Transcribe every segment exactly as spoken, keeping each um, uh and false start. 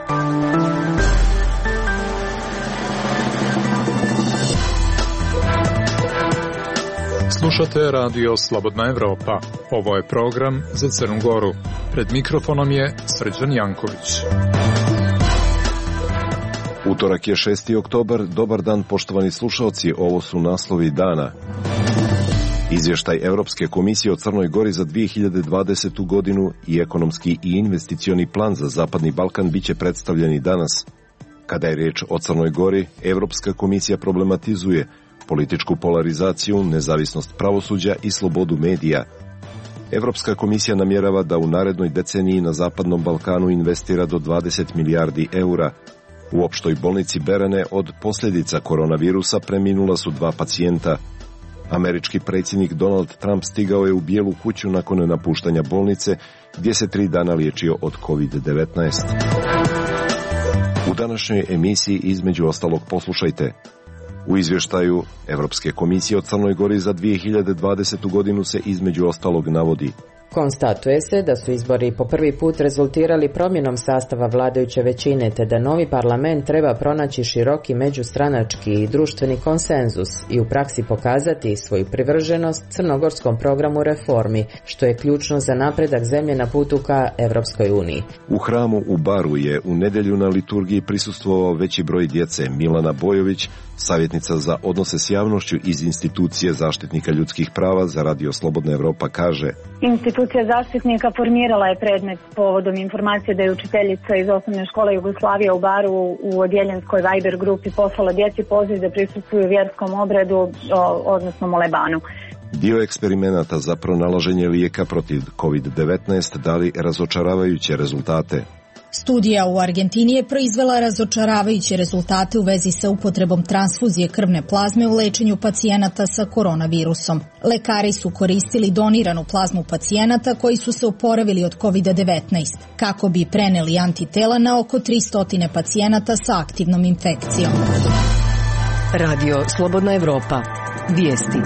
Slušate radio Slobodna Evropa. Ovo je program za Crnu Goru. Pred mikrofonom je Srđan Janković. Utorak je šesti oktobar. Dobar dan, poštovani slušalci. Ovo su naslovi dana. Izvještaj Evropske komisije o Crnoj Gori za dvije hiljade dvadesetu godinu i ekonomski i investicioni plan za Zapadni Balkan biće predstavljeni danas. Kada je riječ o Crnoj Gori, Evropska komisija problematizuje političku polarizaciju, nezavisnost pravosuđa i slobodu medija. Evropska komisija namjerava da u narednoj deceniji na Zapadnom Balkanu investira do dvadeset milijardi eura. U opštoj bolnici Berene od posljedica koronavirusa preminula su dva pacijenta. Američki predsjednik Donald Trump stigao je u Bijelu kuću nakon napuštanja bolnice, gdje se tri dana liječio od kovid devetnaest. U današnjoj emisiji između ostalog poslušajte. U izvještaju Evropske komisije o Crnoj Gori za dvije hiljade dvadesetu godinu se između ostalog navodi: konstatuje se da su izbori po prvi put rezultirali promjenom sastava vladajuće većine, te da novi parlament treba pronaći široki međustranački i društveni konsenzus i u praksi pokazati svoju privrženost crnogorskom programu reformi, što je ključno za napredak zemlje na putu ka Evropskoj uniji. U hramu u Baru je u nedjelju na liturgiji prisustvovao veći broj djece. Milana Bojović, savjetnica za odnose s javnošću iz institucije zaštitnika ljudskih prava za radio Slobodna Evropa, kaže: Institucija zaštitnika formirala je predmet povodom informacije da je učiteljica iz osnovne škole Jugoslavije u Baru u odjeljenskoj Viber grupi poslala djeci poziv da prisustvuju vjerskom obredu, odnosno molebanu. Dio eksperimenata za pronalaženje lijeka protiv kovid devetnaest dali razočaravajuće rezultate. Studija u Argentini je proizvela razočaravajuće rezultate u vezi sa upotrebom transfuzije krvne plazme u lečenju pacijenata sa koronavirusom. Lekari su koristili doniranu plazmu pacijenata koji su se oporavili od kovid devetnaest, kako bi preneli antitela na oko tristo pacijenata sa aktivnom infekcijom. Radio Slobodna Evropa. Vijesti.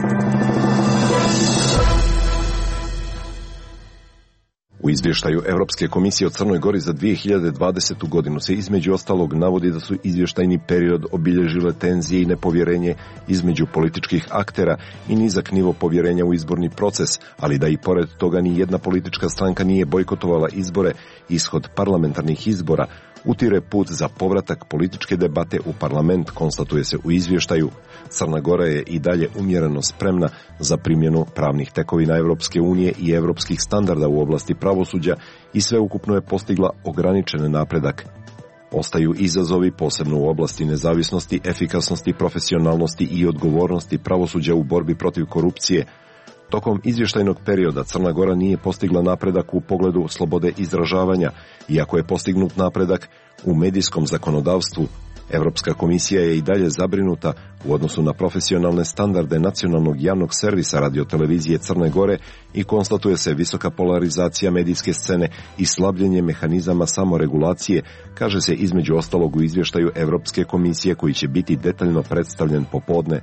U izvještaju Evropske komisije o Crnoj Gori za dvije hiljade dvadesetu godinu se između ostalog navodi da su izvještajni period obilježile tenzije i nepovjerenje između političkih aktera i nizak nivo povjerenja u izborni proces, ali da i pored toga ni jedna politička stranka nije bojkotovala izbore. Ishod parlamentarnih izbora utire put za povratak političke debate u parlament, konstatuje se u izvještaju. Crna Gora je i dalje umjereno spremna za primjenu pravnih tekovina Evropske unije i evropskih standarda u oblasti pravosuđa i sveukupno je postigla ograničen napredak. Ostaju izazovi, posebno u oblasti nezavisnosti, efikasnosti, profesionalnosti i odgovornosti pravosuđa u borbi protiv korupcije. Tokom izvještajnog perioda Crna Gora nije postigla napredak u pogledu slobode izražavanja, iako je postignut napredak u medijskom zakonodavstvu. Evropska komisija je i dalje zabrinuta u odnosu na profesionalne standarde nacionalnog javnog servisa radiotelevizije Crne Gore i konstatuje se visoka polarizacija medijske scene i slabljenje mehanizama samoregulacije, kaže se između ostalog u izvještaju Evropske komisije koji će biti detaljno predstavljen popodne.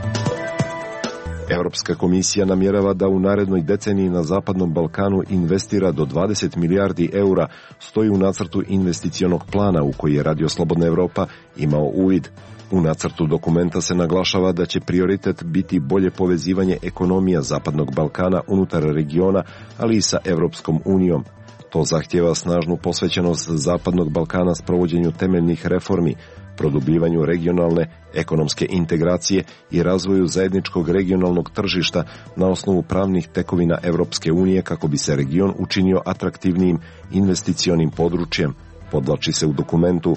Evropska komisija namjerava da u narednoj deceniji na Zapadnom Balkanu investira do dvadeset milijardi eura, stoji u nacrtu investicionog plana u koji je Radio Slobodna Evropa imao uvid. U nacrtu dokumenta se naglašava da će prioritet biti bolje povezivanje ekonomija Zapadnog Balkana unutar regiona, ali i sa Evropskom unijom. To zahtjeva snažnu posvećenost Zapadnog Balkana s provođenju temeljnih reformi, produbljivanju regionalne ekonomske integracije i razvoju zajedničkog regionalnog tržišta na osnovu pravnih tekovina Evropske unije kako bi se region učinio atraktivnijim investicionim područjem, podvlači se u dokumentu.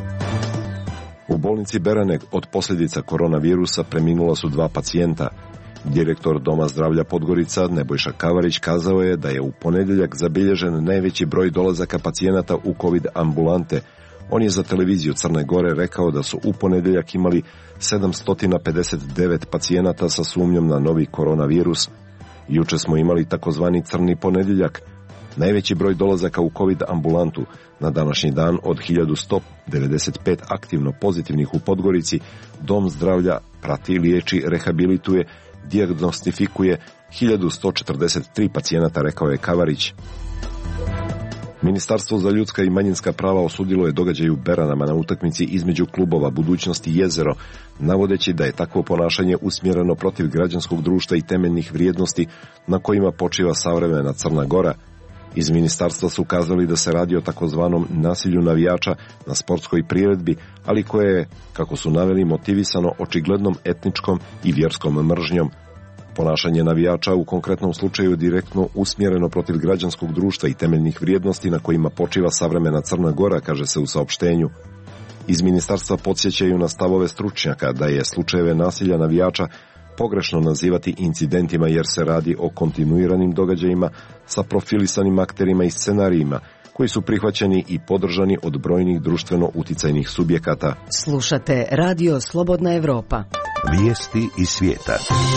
U bolnici Berane od posljedica koronavirusa preminula su dva pacijenta. Direktor Doma zdravlja Podgorica Nebojša Kavarić kazao je da je u ponedjeljak zabilježen najveći broj dolazaka pacijenata u COVID ambulante. On je za televiziju Crne Gore rekao da su u ponedjeljak imali sedamsto pedeset devet pacijenata sa sumnjom na novi koronavirus. Juče smo imali takozvani crni ponedjeljak. Najveći broj dolazaka u COVID ambulantu na današnji dan od hiljadu sto devedeset pet aktivno pozitivnih u Podgorici. Dom zdravlja prati, liječi, rehabilituje, dijagnostifikuje hiljadu sto četrdeset tri pacijenata, rekao je Kavarić. Ministarstvo za ljudska i manjinska prava osudilo je događaj u Beranama na utakmici između klubova Budućnosti i Jezero, navodeći da je takvo ponašanje usmjereno protiv građanskog društva i temeljnih vrijednosti na kojima počiva savremena Crna Gora. Iz ministarstva su kazali da se radi o takozvanom nasilju navijača na sportskoj priredbi, ali koje je, kako su naveli, motivisano očiglednom etničkom i vjerskom mržnjom. Ponašanje navijača u konkretnom slučaju direktno usmjereno protiv građanskog društva i temeljnih vrijednosti na kojima počiva savremena Crna Gora, kaže se u saopštenju. Iz ministarstva podsjećaju na stavove stručnjaka da je slučajeve nasilja navijača pogrešno nazivati incidentima jer se radi o kontinuiranim događajima sa profilisanim akterima i scenarijima koji su prihvaćeni i podržani od brojnih društveno uticajnih subjekata. Slušate Radio Slobodna Evropa. Vijesti iz svijeta.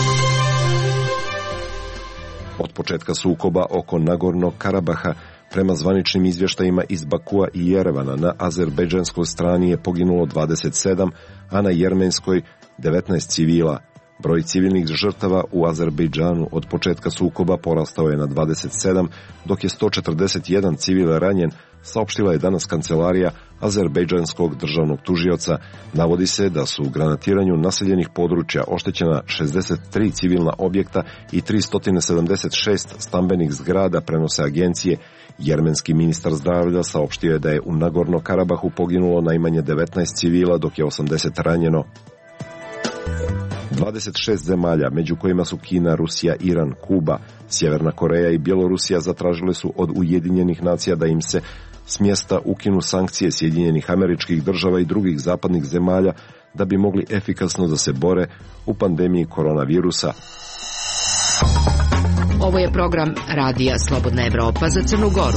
Od početka sukoba oko Nagornog Karabaha, prema zvaničnim izvještajima iz Bakua i Jerevana, na azerbejdžanskoj strani je poginulo dvadeset sedam, a na jermenskoj devetnaest civila. Broj civilnih žrtava u Azerbejdžanu od početka sukoba porastao je na dvadeset sedam, dok je sto četrdeset jedan civila ranjen, saopštila je danas kancelarija azerbejdžanskog državnog tužioca. Navodi se da su u granatiranju naseljenih područja oštećena šezdeset tri civilna objekta i tristo sedamdeset šest stambenih zgrada, prenose agencije. Jermenski ministar zdravlja saopštio je da je u Nagorno Karabahu poginulo najmanje devetnaest civila, dok je osamdeset ranjeno. dvadeset šest zemalja, među kojima su Kina, Rusija, Iran, Kuba, Sjeverna Koreja i Bjelorusija, zatražile su od Ujedinjenih nacija da im se s mjesta ukinu sankcije Sjedinjenih Američkih Država i drugih zapadnih zemalja da bi mogli efikasno da se bore u pandemiji koronavirusa. Ovo je program Radija Slobodna Evropa za Crnu Goru.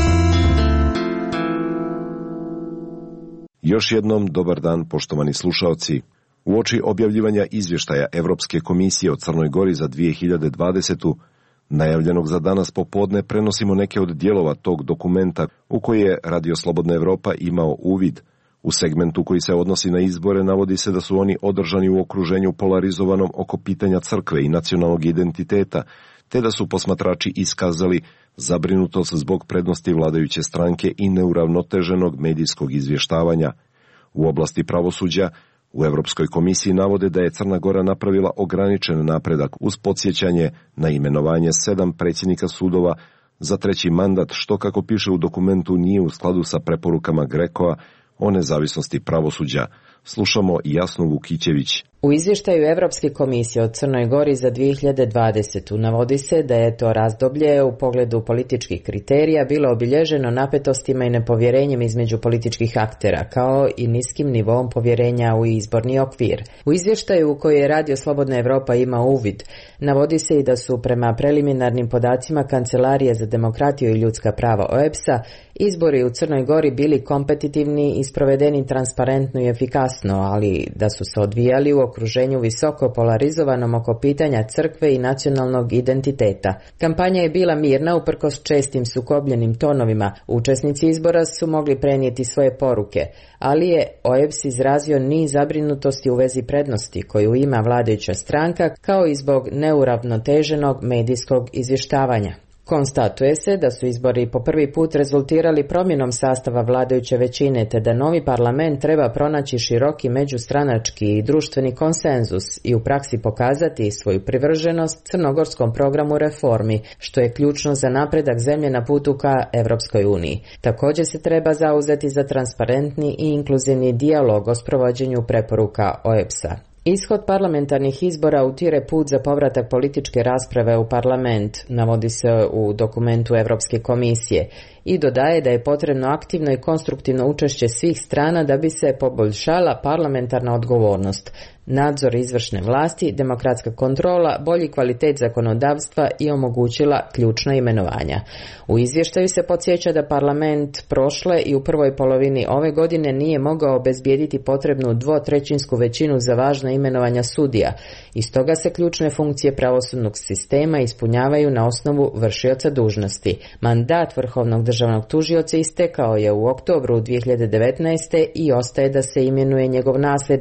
Još jednom dobar dan, poštovani slušaoci. Uoči objavljivanja izvještaja Evropske komisije o Crnoj Gori za dvije hiljade dvadesetu, najavljenog za danas popodne, prenosimo neke od dijelova tog dokumenta u koji je Radio Slobodna Evropa imao uvid. U segmentu koji se odnosi na izbore navodi se da su oni održani u okruženju polarizovanom oko pitanja crkve i nacionalnog identiteta, te da su posmatrači iskazali zabrinutost zbog prednosti vladajuće stranke i neuravnoteženog medijskog izvještavanja. U oblasti pravosuđa, u Europskoj komisiji navode da je Crna Gora napravila ograničen napredak uz podsjećanje na imenovanje sedam predsjednika sudova za treći mandat, što, kako piše u dokumentu, nije u skladu sa preporukama Grekoa o nezavisnosti pravosuđa. Slušamo Jasnu Vukićević. U izvještaju Evropske komisije o Crnoj Gori za dvije hiljade dvadesetu navodi se da je to razdoblje u pogledu političkih kriterija bilo obilježeno napetostima i nepovjerenjem između političkih aktera, kao i niskim nivom povjerenja u izborni okvir. U izvještaju u koji je Radio Slobodna Evropa ima uvid, navodi se i da su prema preliminarnim podacima Kancelarije za demokratiju i ljudska prava O E B S-a izbori u Crnoj Gori bili kompetitivni i sprovedeni transparentno i efikasno, ali da su se odvijali u okruženju visoko polarizovanom oko pitanja crkve i nacionalnog identiteta. Kampanja je bila mirna uprkos čestim sukobljenim tonovima. Učesnici izbora su mogli prenijeti svoje poruke, ali je O E B S izrazio niz zabrinutosti u vezi prednosti koju ima vladajuća stranka, kao i zbog neuravnoteženog medijskog izvještavanja. Konstatuje se da su izbori po prvi put rezultirali promjenom sastava vladajuće većine, te da novi parlament treba pronaći široki međustranački i društveni konsenzus i u praksi pokazati svoju privrženost crnogorskom programu reformi, što je ključno za napredak zemlje na putu ka Evropskoj uniji. Također se treba zauzeti za transparentni i inkluzivni dijalog o sprovođenju preporuka O E B S-a. Ishod parlamentarnih izbora utire put za povratak političke rasprave u parlament, navodi se u dokumentu Evropske komisije, i dodaje da je potrebno aktivno i konstruktivno učešće svih strana da bi se poboljšala parlamentarna odgovornost, nadzor izvršne vlasti, demokratska kontrola, bolji kvalitet zakonodavstva i omogućila ključna imenovanja. U izvještaju se podsjeća da parlament prošle i u prvoj polovini ove godine nije mogao obezbijediti potrebnu dvotrećinsku većinu za važna imenovanja sudija, i stoga se ključne funkcije pravosudnog sistema ispunjavaju na osnovu vršioca dužnosti. Mandat vrhovnog državnog tužioca istekao je u oktobru dvije hiljade devetnaeste i ostaje da se imenuje njegov nasljednik.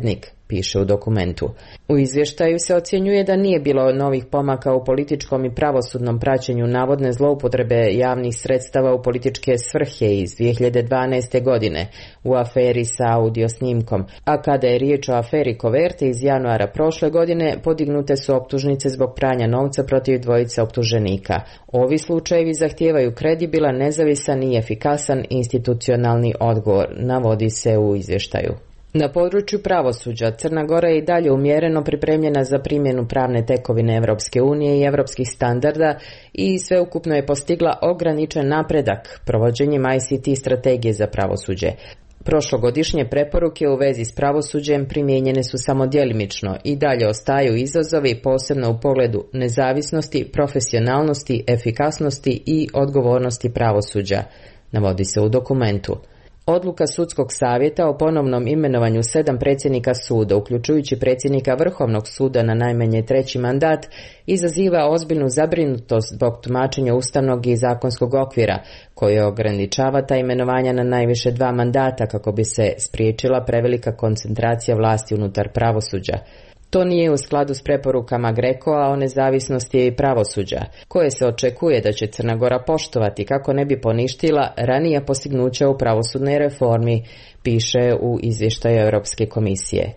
piše u dokumentu. U izvještaju se ocjenjuje da nije bilo novih pomaka u političkom i pravosudnom praćenju navodne zloupotrebe javnih sredstava u političke svrhe iz dvije hiljade dvanaeste. godine u aferi sa audio snimkom, a kada je riječ o aferi Koverte iz januara prošle godine, podignute su optužnice zbog pranja novca protiv dvojice optuženika. Ovi slučajevi zahtijevaju kredibilan, nezavisan i efikasan institucionalni odgovor, navodi se u izvještaju. Na području pravosuđa Crna Gora je i dalje umjereno pripremljena za primjenu pravne tekovine Europske unije i europskih standarda i sveukupno je postigla ograničen napredak provođenjem I C T strategije za pravosuđe. Prošlogodišnje preporuke u vezi s pravosuđem primijenjene su samo djelimično i dalje ostaju izazovi, posebno u pogledu nezavisnosti, profesionalnosti, efikasnosti i odgovornosti pravosuđa, navodi se u dokumentu. Odluka Sudskog savjeta o ponovnom imenovanju sedam predsjednika suda, uključujući predsjednika Vrhovnog suda na najmanje treći mandat, izaziva ozbiljnu zabrinutost zbog tumačenja ustavnog i zakonskog okvira, koje ograničava ta imenovanja na najviše dva mandata kako bi se spriječila prevelika koncentracija vlasti unutar pravosuđa. To nije u skladu s preporukama GRECO-a o nezavisnosti pravosuđa, koje se očekuje da će Crna Gora poštovati kako ne bi poništila ranija postignuća u pravosudnoj reformi, piše u izvještaju Europske komisije.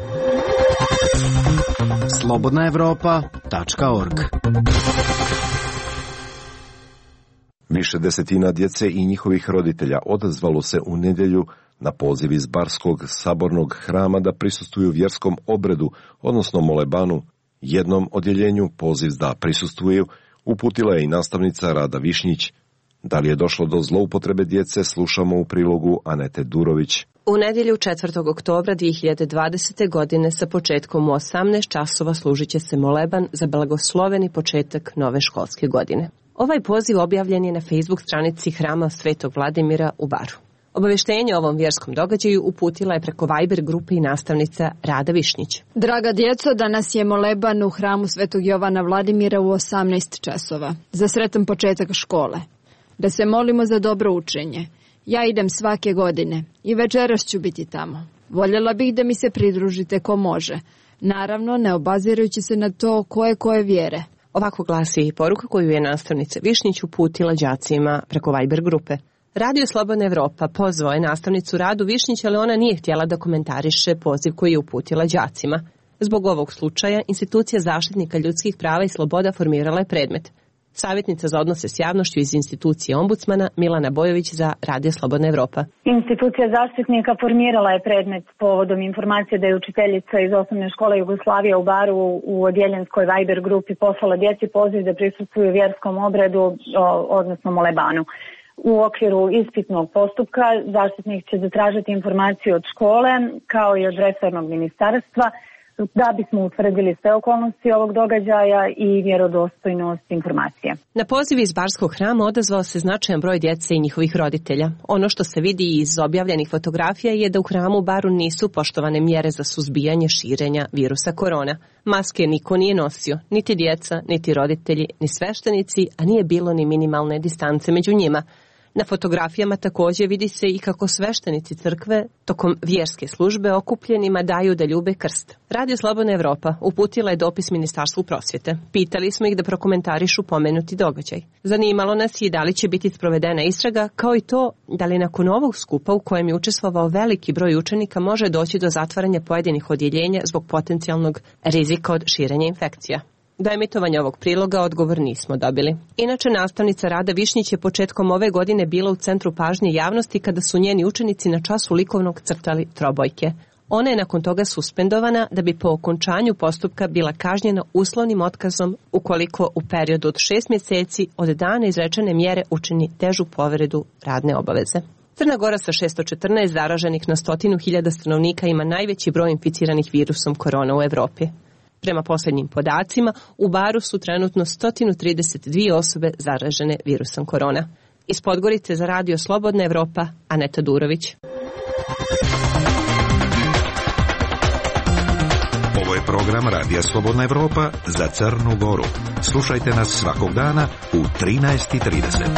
slobodna europa tačka org. Više desetina djece i njihovih roditelja odazvalo se u nedjelju na poziv iz Barskog sabornog hrama da prisustvuju vjerskom obredu, odnosno molebanu. Jednom odjeljenju poziv da prisustvuju uputila je i nastavnica Rada Višnjić. Da li je došlo do zloupotrebe djece, slušamo u prilogu Anete Durović. U nedjelju četvrtog oktobra dvije hiljade dvadesete. godine sa početkom u osamnaest časova služit će se moleban za blagosloveni početak nove školske godine. Ovaj poziv objavljen je na Facebook stranici Hrama Svetog Vladimira u Baru. Obavještenje o ovom vjerskom događaju uputila je preko Viber grupe i nastavnica Rada Višnjić. Draga djeco, danas je moleban u Hramu Svetog Jovana Vladimira u osamnaest časova, za sretan početak škole. Da se molimo za dobro učenje. Ja idem svake godine i večeras ću biti tamo. Voljela bih da mi se pridružite ko može. Naravno, ne obazirujući se na to koje koje vjere. Ovako glasi i poruka koju je nastavnica Višnjić uputila đacima preko Viber grupe. Radio Slobodna Evropa pozvao je nastavnicu Radu Višnjić, ali ona nije htjela da komentariše poziv koji je uputila đacima. Zbog ovog slučaja, institucija zaštitnika ljudskih prava i sloboda formirala je predmet. Savjetnica za odnose s javnošću iz institucije ombudsmana Milana Bojović za Radio Slobodna Evropa. Institucija zaštitnika formirala je predmet povodom informacije da je učiteljica iz osnovne škole Jugoslavije u Baru u odjeljenskoj Viber grupi poslala djeci poziv da prisustvuju vjerskom obredu, odnosno molebanu. U okviru ispitnog postupka zaštitnik će zatražiti informaciju od škole kao i od resornog ministarstva da bismo utvrdili sve okolnosti ovog događaja i vjerodostojnost informacije. Na poziv iz Barskog hrama odazvao se značajan broj djece i njihovih roditelja. Ono što se vidi iz objavljenih fotografija je da u hramu u Baru nisu poštovane mjere za suzbijanje širenja virusa korona. Maske niko nije nosio, niti djeca, niti roditelji, ni sveštenici, a nije bilo ni minimalne distance među njima. Na fotografijama također vidi se i kako sveštenici crkve tokom vjerske službe okupljenima daju da ljube krst. Radio Slobodna Evropa uputila je dopis Ministarstvu prosvjete. Pitali smo ih da prokomentarišu pomenuti događaj. Zanimalo nas je da li će biti sprovedena istraga, kao i to da li nakon ovog skupa u kojem je učestvovao veliki broj učenika može doći do zatvaranja pojedinih odjeljenja zbog potencijalnog rizika od širenja infekcija. Do emitovanja ovog priloga odgovor nismo dobili. Inače, nastavnica Rada Višnjić je početkom ove godine bila u centru pažnje javnosti kada su njeni učenici na času likovnog crtali trobojke. Ona je nakon toga suspendovana da bi po okončanju postupka bila kažnjena uslovnim otkazom ukoliko u periodu od šest mjeseci od dana izrečene mjere učini težu povredu radne obaveze. Crna Gora sa šesto četrnaest zaraženih na stotinu hiljada stanovnika ima najveći broj inficiranih virusom korona u Evropi. Prema posljednjim podacima, u Baru su trenutno sto trideset dvije osobe zaražene virusom korona. Iz Podgorice za Radio Slobodna Evropa, Aneta Durović. Ovo je program Radija Slobodna Evropa za Crnu Goru. Slušajte nas svakog dana u trinaest i trideset.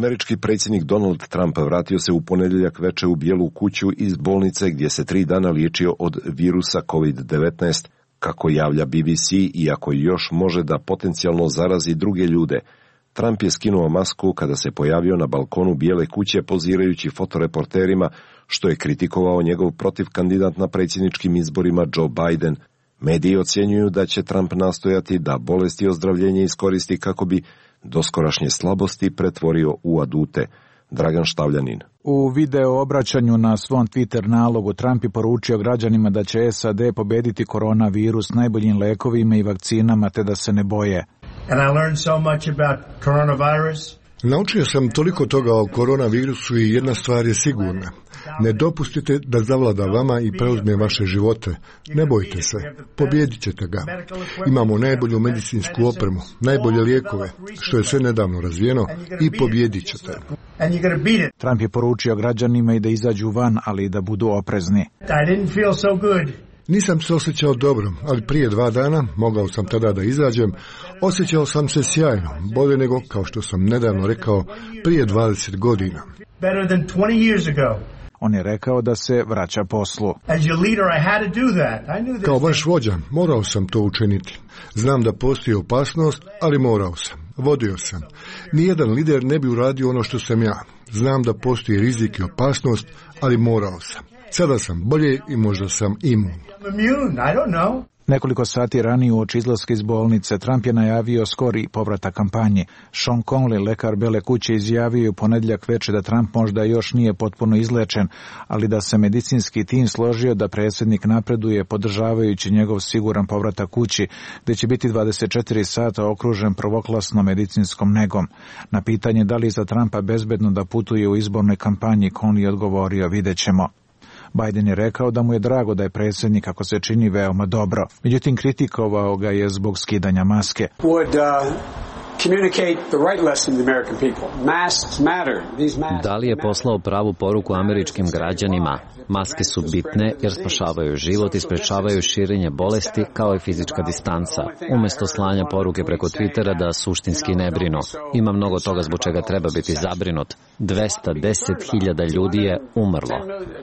Američki predsjednik Donald Trump vratio se u ponedjeljak veče u Bijelu kuću iz bolnice gdje se tri dana liječio od virusa kovid devetnaest, kako javlja B B C, iako još može da potencijalno zarazi druge ljude. Trump je skinuo masku kada se pojavio na balkonu Bijele kuće pozirajući fotoreporterima, što je kritikovao njegov protivkandidat na predsjedničkim izborima Joe Biden. Mediji ocjenjuju da će Trump nastojati da bolest i ozdravljenje iskoristi kako bi doskorašnje slabosti pretvorio u adute. Dragan Štavljanin. U video obraćanju na svom Twitter nalogu Trump je poručio građanima da će S A D pobediti koronavirus najboljim lekovima i vakcinama te da se ne boje. And I learned so much about coronavirus. Naučio sam toliko toga o koronavirusu i jedna stvar je sigurna. Ne dopustite da zavlada vama i preuzme vaše živote. Ne bojte se, pobjedit ćete ga. Imamo najbolju medicinsku opremu, najbolje lijekove, što je sve nedavno razvijeno, i pobjedit ćete. Trump je poručio građanima i da izađu van, ali i da budu oprezni. Nisam se osjećao dobro, ali prije dva dana, mogao sam tada da izađem, osjećao sam se sjajno, bolje nego, kao što sam nedavno rekao, prije dvadeset godina. On je rekao da se vraća poslu. Kao vaš vođa, morao sam to učiniti. Znam da postoji opasnost, ali morao sam. Vodio sam. Nijedan lider ne bi uradio ono što sam ja. Znam da postoji rizik i opasnost, ali morao sam. Sada sam bolje i možda sam imun. Nekoliko sati ranije uoči izlaska iz bolnice, Trump je najavio skori povratak kampanji. Sean Conley, lekar Bele kuće, izjavio u ponedjeljak veče da Trump možda još nije potpuno izlečen, ali da se medicinski tim složio da predsjednik napreduje podržavajući njegov siguran povratak kući, gdje će biti dvadeset četiri sata okružen prvoklasnom medicinskom negom. Na pitanje da li za Trumpa bezbedno da putuje u izbornoj kampanji, Conley odgovorio: vidjet ćemo. Biden je rekao da mu je drago da je predsjednik, ako se čini, veoma dobro. Međutim, kritikovao ga je zbog skidanja maske. Da li je poslao pravu poruku američkim građanima? Maske su bitne jer spašavaju život i sprečavaju širenje bolesti, kao i fizička distanca. Umjesto slanja poruke preko Twittera da suštinski ne brinu. Ima mnogo toga zbog čega treba biti zabrinut. dvesta deset hiljada ljudi je umrlo.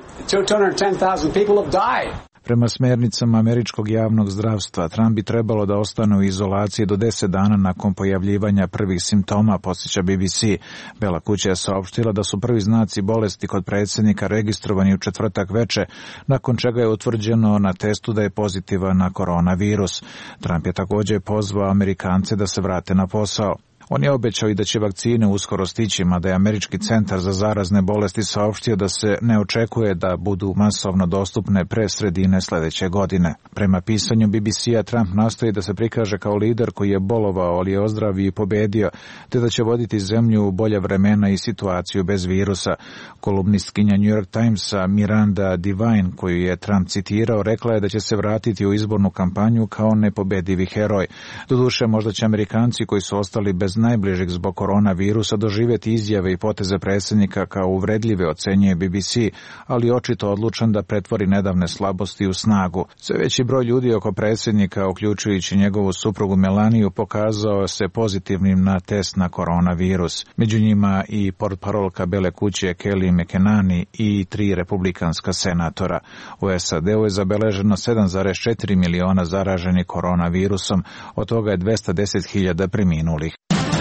Prema smjernicama američkog javnog zdravstva, Trump bi trebalo da ostane u izolaciji do deset dana nakon pojavljivanja prvih simptoma, podsjeća B B C. Bela kuća je saopštila da su prvi znaci bolesti kod predsjednika registrovani u četvrtak veče, nakon čega je utvrđeno na testu da je pozitivan na koronavirus. Trump je također pozvao Amerikance da se vrate na posao. On je obećao i da će vakcine uskoro stići, mada je Američki centar za zarazne bolesti saopštio da se ne očekuje da budu masovno dostupne pre sredine sljedeće godine. Prema pisanju B B C-a, Trump nastoji da se prikaže kao lider koji je bolovao, ali je ozdravio i pobedio, te da će voditi zemlju u bolje vremena i situaciju bez virusa. Kolumnistkinja New York Timesa Miranda Devine, koju je Trump citirao, rekla je da će se vratiti u izbornu kampanju kao nepobedivi heroj. Doduše, možda će Amerikanci koji su ostali bez najbližeg zbog koronavirusa doživjeti izjave i poteze predsjednika kao uvredljive, ocenjuje B B C, ali očito odlučan da pretvori nedavne slabosti u snagu. Sve veći broj ljudi oko predsjednika, uključujući njegovu suprugu Melaniju, pokazao se pozitivnim na test na koronavirus. Među njima i portparolka Bele kuće Kelly McEnany i tri republikanska senatora. U S A D-u je zabeleženo sedam zarez četiri miliona zaraženih koronavirusom, od toga je dvesta deset hiljada preminulih.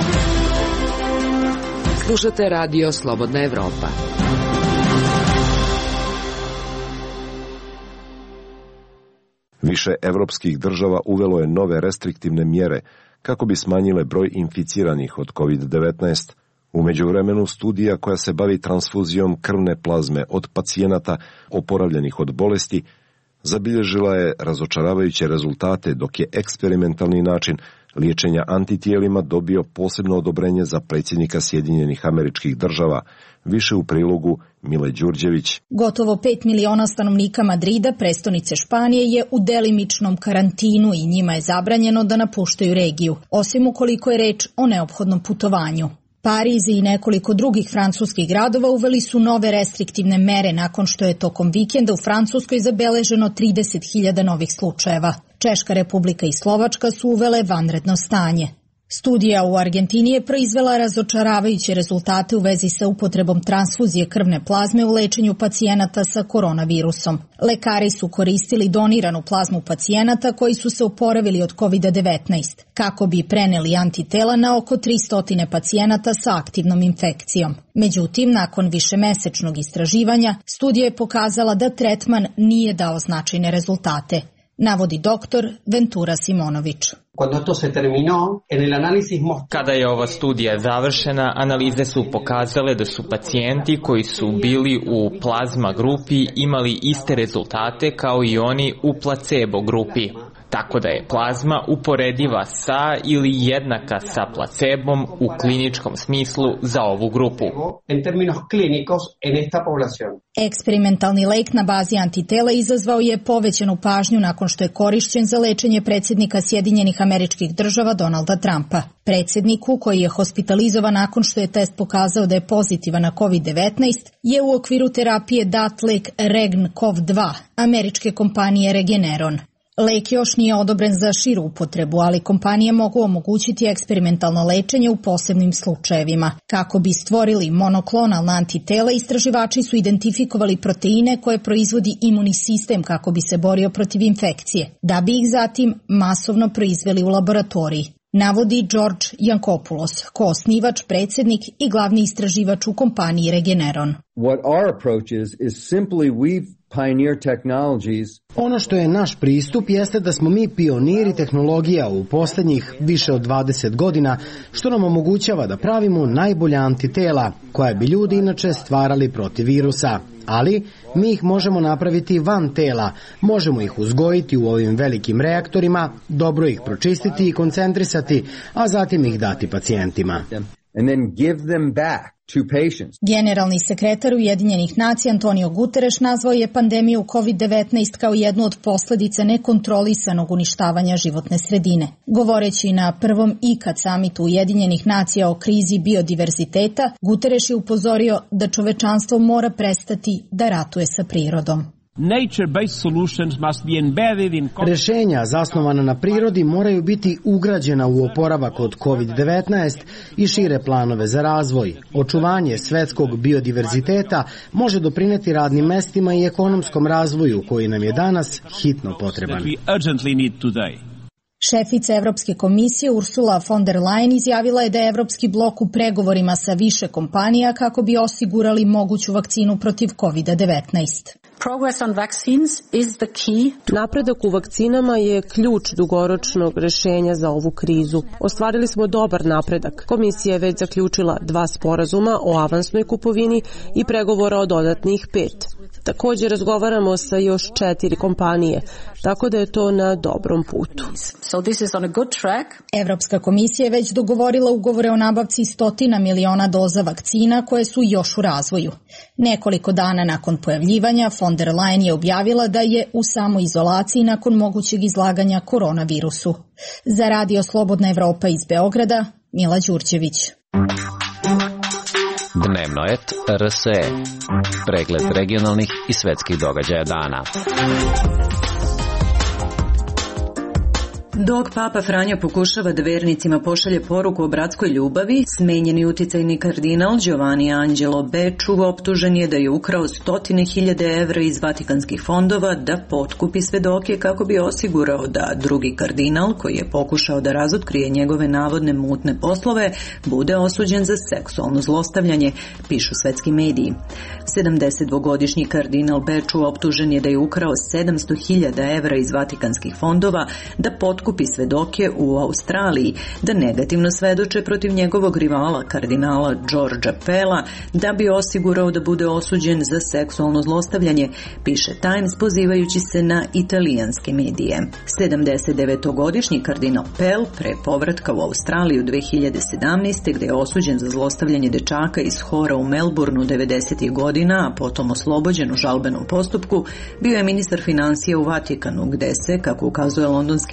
Slušate Radio Slobodna Evropa. Više evropskih država uvelo je nove restriktivne mjere kako bi smanjile broj inficiranih od kovid devetnaest. U međuvremenu studija koja se bavi transfuzijom krvne plazme od pacijenata oporavljenih od bolesti zabilježila je razočaravajuće rezultate, dok je eksperimentalni način liječenja antitijelima dobio posebno odobrenje za predsjednika Sjedinjenih Američkih Država. Više u prilogu Mile Đurđević. Gotovo pet miliona stanovnika Madrida, prestonice Španije, je u delimičnom karantinu i njima je zabranjeno da napuštaju regiju, osim ukoliko je reč o neophodnom putovanju. Pariz i nekoliko drugih francuskih gradova uveli su nove restriktivne mere nakon što je tokom vikenda u Francuskoj zabeleženo trideset hiljada novih slučajeva. Češka Republika i Slovačka su uvele vanredno stanje. Studija u Argentini je proizvela razočaravajuće rezultate u vezi sa upotrebom transfuzije krvne plazme u lečenju pacijenata sa koronavirusom. Lekari su koristili doniranu plazmu pacijenata koji su se oporavili od kovid devetnaest, kako bi preneli antitela na oko tristo pacijenata sa aktivnom infekcijom. Međutim, nakon višemesečnog istraživanja, studija je pokazala da tretman nije dao značajne rezultate, navodi doktor Ventura Simonović. Kada je ova studija završena, analize su pokazale da su pacijenti koji su bili u plazma grupi imali iste rezultate kao i oni u placebo grupi. Tako da je plazma uporediva sa ili jednaka sa placebom u kliničkom smislu za ovu grupu. Eksperimentalni lek na bazi antitela izazvao je povećanu pažnju nakon što je korišćen za lečenje predsjednika Sjedinjenih Američkih Država Donalda Trumpa. Predsjedniku, koji je hospitalizovan nakon što je test pokazao da je pozitivan na kovid devetnaest, je u okviru terapije dat lek Regn-Cov dva američke kompanije Regeneron. Lek još nije odobren za širu upotrebu, ali kompanije mogu omogućiti eksperimentalno lečenje u posebnim slučajevima. Kako bi stvorili monoklonalna antitela, istraživači su identifikovali proteine koje proizvodi imunni sistem kako bi se borio protiv infekcije, da bi ih zatim masovno proizveli u laboratoriji, navodi George Yankopoulos, koosnivač, predsjednik i glavni istraživač u kompaniji Regeneron. What our approach is is simply we've pioneer technologies. Ono što je naš pristup jeste da smo mi pioniri tehnologija u posljednjih više od dvadeset godina, što nam omogućava da pravimo najbolja antitela koja bi ljudi inače stvarali protiv virusa. Ali mi ih možemo napraviti van tela, možemo ih uzgojiti u ovim velikim reaktorima, dobro ih pročistiti i koncentrisati, a zatim ih dati pacijentima. And then give them back to patients. Generalni sekretar Ujedinjenih nacija Antonio Guterres nazvao je pandemiju kovid devetnaest kao jednu od posljedica nekontrolisanog uništavanja životne sredine. Govoreći na prvom ikad samitu Ujedinjenih nacija o krizi biodiverziteta, Guterres je upozorio da čovečanstvo mora prestati da ratuje sa prirodom. Rešenja zasnovana na prirodi moraju biti ugrađena u oporavak od kovid devetnaest i šire planove za razvoj. Očuvanje svetskog biodiverziteta može doprineti radnim mestima i ekonomskom razvoju koji nam je danas hitno potreban. Šefica Evropske komisije Ursula von der Leyen izjavila je da je Evropski blok u pregovorima sa više kompanija kako bi osigurali moguću vakcinu protiv kovid devetnaest. Napredak u vakcinama je ključ dugoročnog rešenja za ovu krizu. Ostvarili smo dobar napredak. Komisija je već zaključila dva sporazuma o avansnoj kupovini i pregovora o dodatnih pet. Također razgovaramo sa još četiri kompanije, tako da je to na dobrom putu. Evropska komisija je već dogovorila ugovore o nabavci stotina miliona doza vakcina koje su još u razvoju. Nekoliko dana nakon pojavljivanja, von der Leyen je objavila da je u samoizolaciji nakon mogućeg izlaganja koronavirusu. Za Radio Slobodna Evropa iz Beograda, Mila Đurđević. Dnevno et R S E. Pregled regionalnih i svetskih događaja dana. Dok Papa Franjo pokušava da vernicima pošalje poruku o bratskoj ljubavi, smenjeni uticajni kardinal Giovanni Angelo Becciu optužen je da je ukrao stotine hiljade evra iz vatikanskih fondova da potkupi svedoke kako bi osigurao da drugi kardinal, koji je pokušao da razotkrije njegove navodne mutne poslove, bude osuđen za seksualno zlostavljanje, pišu svetski mediji. sedamdesetdvogodišnji kardinal Becciu optužen je da je ukrao sedamsto hiljada evra iz vatikanskih fondova da potkupi kupi svedoke u Australiji da negativno svedoče protiv njegovog rivala kardinala Georgea Pella da bi osigurao da bude osuđen za seksualno zlostavljanje, piše Times pozivajući se na italijanske medije. sedamdesetdevetogodišnji kardinal Pell pre povratka u Australiju dve hiljade sedamnaeste. gde je osuđen za zlostavljanje dečaka iz hora u Melbourneu devedesetih godina, a potom oslobođen u žalbenom postupku, bio je ministar financija u Vatikanu, gde se, kako ukazuje londonski list,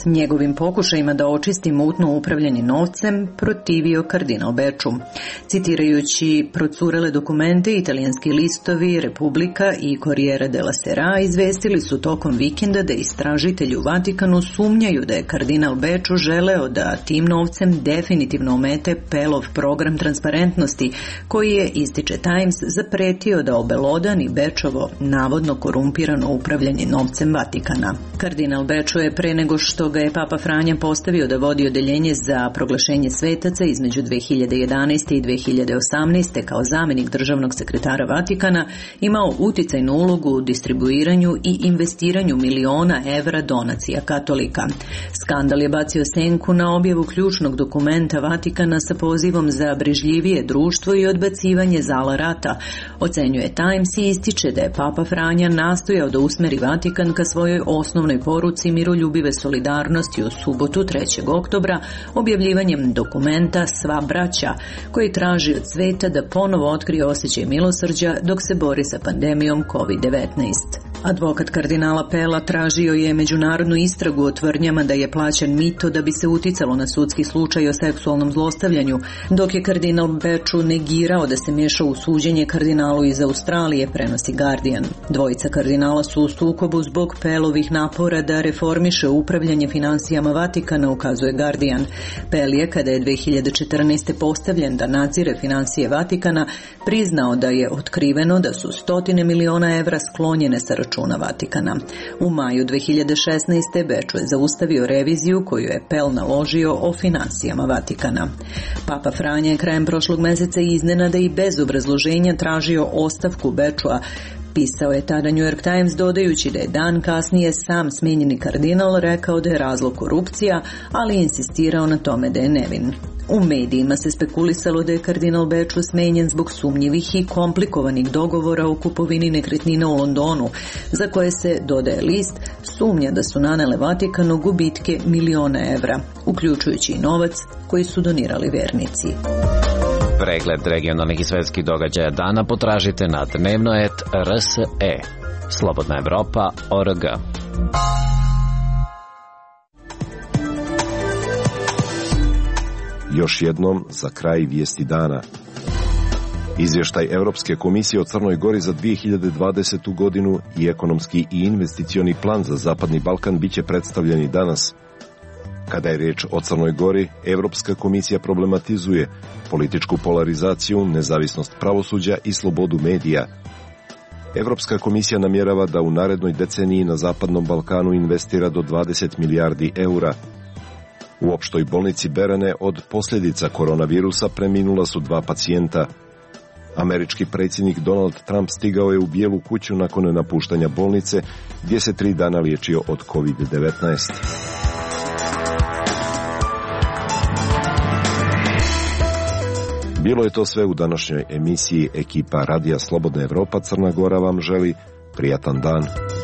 Njegovim pokušajima da očisti mutno upravljanje novcem protivio kardinal Beču. Citirajući procurele dokumente, italijanski listovi Republika i Corriere della Sera izvestili su tokom vikenda da istražitelji u Vatikanu sumnjaju da je kardinal Beču želeo da tim novcem definitivno omete Pelov program transparentnosti, koji je, ističe Times, zapretio da obelodani Bečovo navodno korumpirano upravljanje novcem Vatikana. Kardinal Bečo je pre nego što ga je Papa Franja postavio da vodi odeljenje za proglašenje svetaca između dve hiljade jedanaeste i dve hiljade osamnaeste kao zamenik državnog sekretara Vatikana, imao uticajnu ulogu u distribuiranju i investiranju miliona evra donacija katolika. Skandal je bacio senku na objavu ključnog dokumenta Vatikana sa pozivom za brižljivije društvo i odbacivanje zala rata, ocenjuje Times i ističe da je Papa Franja nastojao da usmeri Vatikan ka svojoj osnovnoj poruci miroljubive solidarnosti u subotu trećeg oktobra objavljivanjem dokumenta Sva braća, koji traži od sveta da ponovo otkrije osjećaj milosrđa dok se bori sa pandemijom kovid devetnaest. Advokat kardinala Pela tražio je međunarodnu istragu o tvrdnjama da je plaćan mito da bi se uticalo na sudski slučaj o seksualnom zlostavljanju, dok je kardinal Beču negirao da se miješao u suđenje kardinalu iz Australije, prenosi Guardian. Dvojica kardinala su u sukobu zbog Pelovih napora da reformiše upravljanje financijama Vatikana, ukazuje Guardian. Pel je, kada je dve hiljade četrnaeste postavljen da nadzire financije Vatikana, priznao da je otkriveno da su stotine miliona evra sklonjene sa računa Vatikana. U maju dve hiljade šesnaeste. Beču je zaustavio reviziju koju je Pel naložio o financijama Vatikana. Papa Franja je krajem prošlog meseca iznenada i bez obrazloženja tražio ostavku Bečua. Pisao je tada New York Times, dodajući da je dan kasnije sam smijenjeni kardinal rekao da je razlog korupcija, ali je insistirao na tome da je nevin. U medijima se spekulisalo da je kardinal Beču smenjen zbog sumnjivih i komplikovanih dogovora o kupovini nekretnina u Londonu, za koje se, dodaje list, sumnja da su nanele Vatikanu gubitke miliona evra, uključujući i novac koji su donirali vernici. Pregled regionalnih i svetskih događaja dana potražite na dnevno et r s e. Slobodna Evropa точка о р г. Još jednom za kraj vijesti dana. Izvještaj Evropske komisije o Crnoj Gori za dve hiljade dvadesetu godinu i ekonomski i investicioni plan za Zapadni Balkan biće predstavljeni danas. Kada je riječ o Crnoj Gori, Evropska komisija problematizuje političku polarizaciju, nezavisnost pravosuđa i slobodu medija. Evropska komisija namjerava da u narednoj deceniji na Zapadnom Balkanu investira do dvadeset milijardi eura. U opštoj bolnici Berene od posljedica koronavirusa preminula su dva pacijenta. Američki predsjednik Donald Trump stigao je u Bijelu kuću nakon napuštanja bolnice, gdje se tri dana liječio od kovid devetnaest. Bilo je to sve u današnjoj emisiji. Ekipa Radija Slobodna Evropa Crna Gora vam želi prijatan dan.